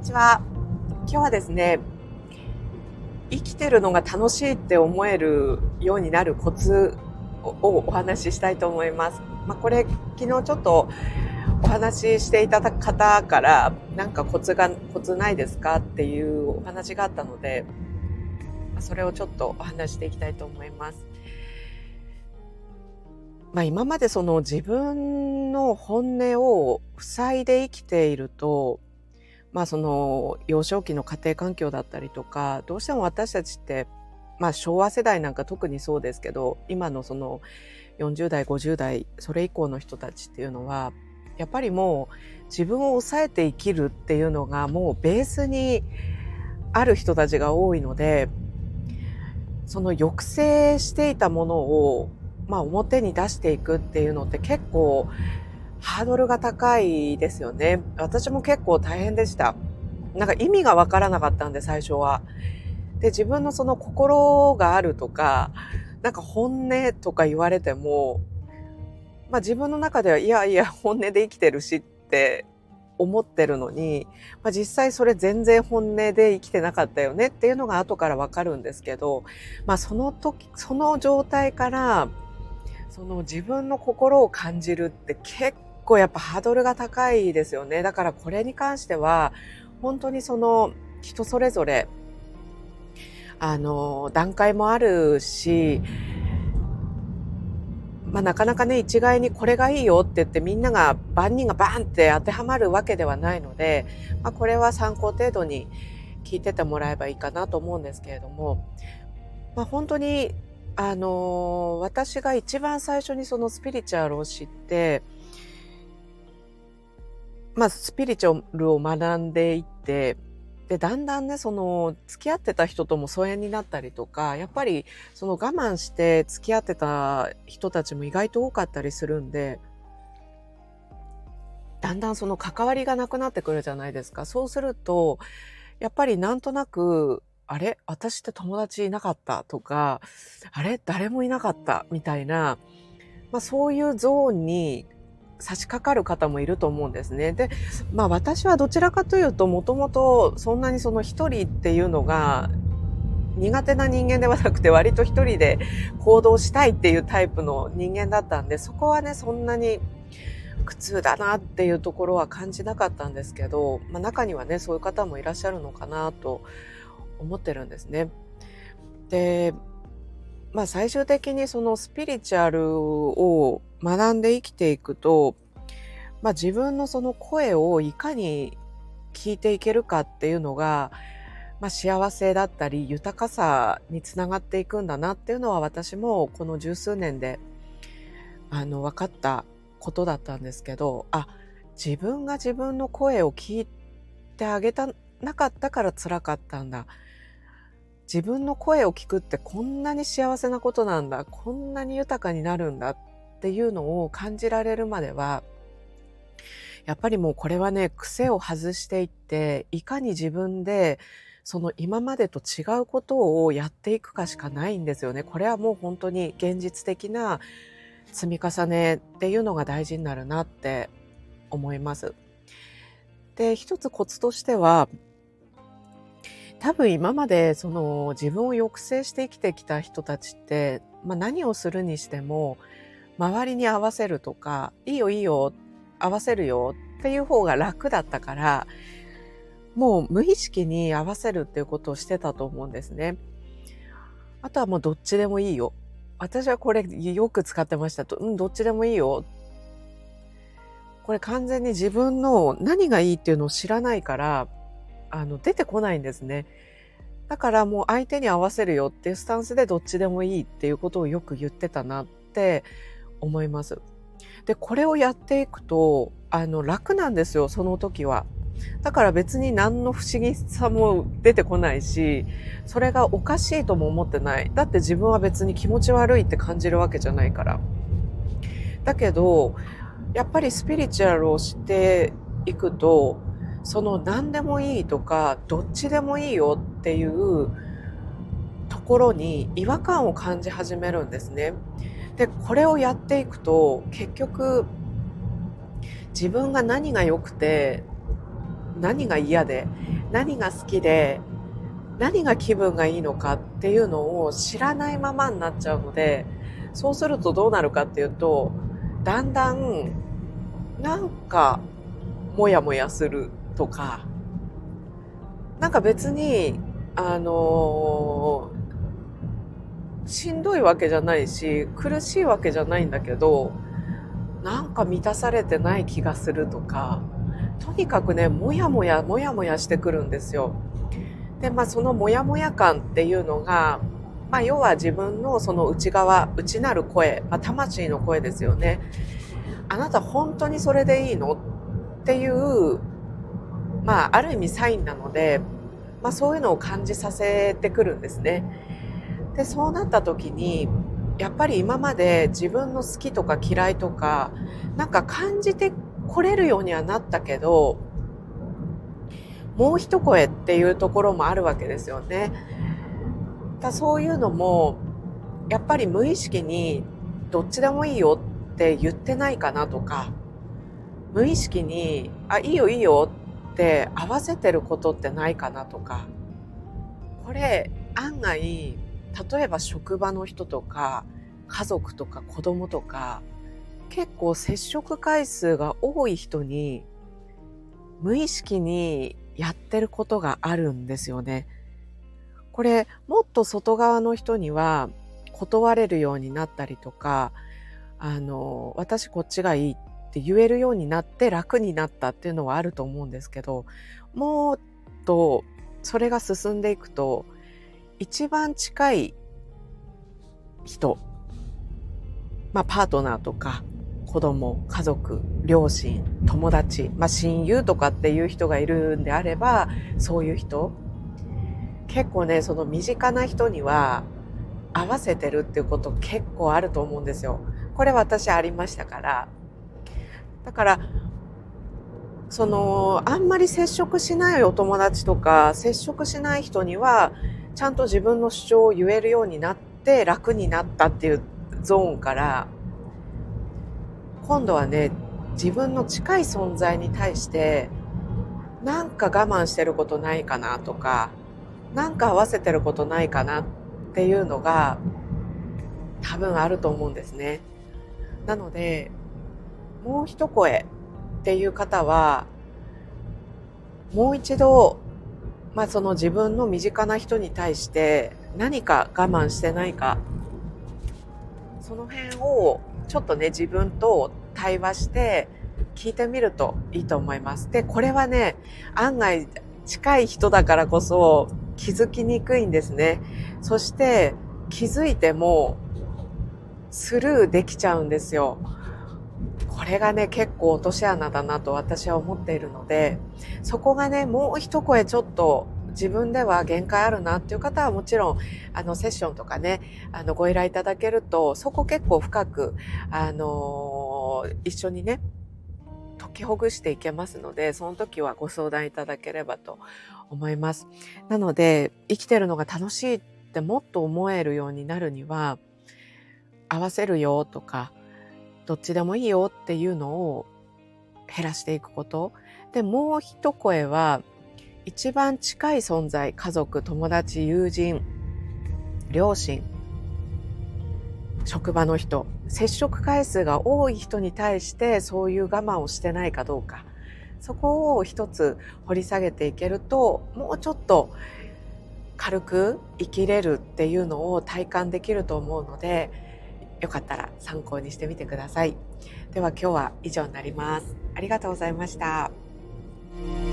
にちは。今日はですね、生きてるのが楽しいって思えるようになるコツをお話ししたいと思います。これ昨日ちょっとお話ししていただく方からなんかコツないですかっていうお話があったので、それをちょっとお話していきたいと思います。今までその自分の本音を塞いで生きていると、その幼少期の家庭環境だったりとか、どうしても私たちって、昭和世代なんか特にそうですけど、今のその40代、50代、それ以降の人たちっていうのは、やっぱりもう自分を抑えて生きるっていうのがもうベースにある人たちが多いので、その抑制していたものを、表に出していくっていうのって結構ハードルが高いですよね。私も結構大変でした。なんか意味がわからなかったんで、最初は。で、自分のその心があるとか、なんか本音とか言われても、自分の中ではいやいや本音で生きてるしって思ってるのに、実際それ全然本音で生きてなかったよねっていうのが後からわかるんですけど、その時、その状態から、その自分の心を感じるって結構やっぱハードルが高いですよね。だからこれに関しては本当にその人それぞれ段階もあるし、なかなかね一概にこれがいいよって言ってみんなが万人がバーンって当てはまるわけではないので、これは参考程度に聞いててもらえばいいかなと思うんですけれども、本当に私が一番最初にそのスピリチュアルを知って、スピリチュアルを学んでいって、で、だんだんね、その、付き合ってた人とも疎遠になったりとか、やっぱり、その我慢して付き合ってた人たちも意外と多かったりするんで、だんだんその関わりがなくなってくるじゃないですか。そうすると、やっぱりなんとなく、あれ私って友達いなかったとか、あれ誰もいなかったみたいな、そういうゾーンに差し掛かる方もいると思うんですね。で、私はどちらかというと、もともとそんなにその一人っていうのが苦手な人間ではなくて、割と一人で行動したいっていうタイプの人間だったんで、そこはね、そんなに苦痛だなっていうところは感じなかったんですけど、中にはね、そういう方もいらっしゃるのかなと思ってるんですね。で、最終的にそのスピリチュアルを学んで生きていくと、自分のその声をいかに聞いていけるかっていうのが、幸せだったり豊かさにつながっていくんだなっていうのは、私もこの十数年で分かったことだったんですけど、自分が自分の声を聞いてあげたなかったから辛かったんだ。自分の声を聞くってこんなに幸せなことなんだ。こんなに豊かになるんだっていうのを感じられるまでは、やっぱりもうこれはね、癖を外していって、いかに自分でその今までと違うことをやっていくかしかないんですよね。これはもう本当に現実的な積み重ねっていうのが大事になるなって思います。で、一つコツとしては、多分今までその自分を抑制して生きてきた人たちって、何をするにしても周りに合わせるとか、いいよいいよ、合わせるよっていう方が楽だったから、もう無意識に合わせるっていうことをしてたと思うんですね。あとはもうどっちでもいいよ。私はこれよく使ってましたと。どっちでもいいよ。これ完全に自分の何がいいっていうのを知らないから、出てこないんですね。だからもう相手に合わせるよっていうスタンスでどっちでもいいっていうことをよく言ってたなって思います。で、これをやっていくと、楽なんですよ、その時は。だから別に何の不思議さも出てこないし、それがおかしいとも思ってない。だって自分は別に気持ち悪いって感じるわけじゃないから。だけど、やっぱりスピリチュアルをしていくと、その何でもいいとか、どっちでもいいよっていうところに違和感を感じ始めるんですね。で、これをやっていくと、結局、自分が何が良くて、 何が嫌で、何が好きで、何が気分がいいのかっていうのを知らないままになっちゃうので、そうするとどうなるかっていうと、だんだんなんかモヤモヤするとか、なんか別に、あのしんどいわけじゃないし、苦しいわけじゃないんだけど、なんか満たされてない気がするとか、とにかくね、もやもや、もやもやしてくるんですよ。で、そのもやもや感っていうのが、要は自分のその内側、内なる声、魂の声ですよね。あなた本当にそれでいいのっていう、ある意味サインなので、そういうのを感じさせてくるんですね。で、そうなった時に、やっぱり今まで自分の好きとか嫌いとか、なんか感じてこれるようにはなったけど、もう一声っていうところもあるわけですよね。そういうのも、やっぱり無意識にどっちでもいいよって言ってないかなとか、無意識に、いいよいいよって合わせてることってないかなとか、これ案外、例えば職場の人とか、家族とか子供とか、結構接触回数が多い人に、無意識にやってることがあるんですよね。これ、もっと外側の人には断れるようになったりとか、私こっちがいいって言えるようになって楽になったっていうのはあると思うんですけど、もっとそれが進んでいくと、一番近い人、パートナーとか子供、家族、両親、友達、親友とかっていう人がいるんであれば、そういう人、結構ね、その身近な人には合わせてるっていうこと結構あると思うんですよ。これ私ありましたから。だから、あんまり接触しないお友達とか、接触しない人には、ちゃんと自分の主張を言えるようになって楽になったっていうゾーンから、今度はね、自分の近い存在に対して、なんか我慢してることないかなとか、なんか合わせてることないかなっていうのが多分あると思うんですね。なので、もう一声っていう方は、もう一度、その自分の身近な人に対して何か我慢してないか、その辺をちょっとね、自分と対話して聞いてみるといいと思います。で、これはね、案外近い人だからこそ気づきにくいんですね。そして気づいてもスルーできちゃうんですよ。これがね、結構落とし穴だなと私は思っているので、そこがね、もう一声ちょっと自分では限界あるなっていう方はもちろん、セッションとかね、ご依頼いただけると、そこ結構深く、一緒にね、解きほぐしていけますので、その時はご相談いただければと思います。なので、生きてるのが楽しいってもっと思えるようになるには、合わせるよとか、どっちでもいいよっていうのを減らしていくこと。で、もう一声は、一番近い存在、家族、友達、友人、両親、職場の人、接触回数が多い人に対してそういう我慢をしてないかどうか、そこを一つ掘り下げていけると、もうちょっと軽く生きれるっていうのを体感できると思うので、よかったら参考にしてみてください。では今日は以上になります。ありがとうございました。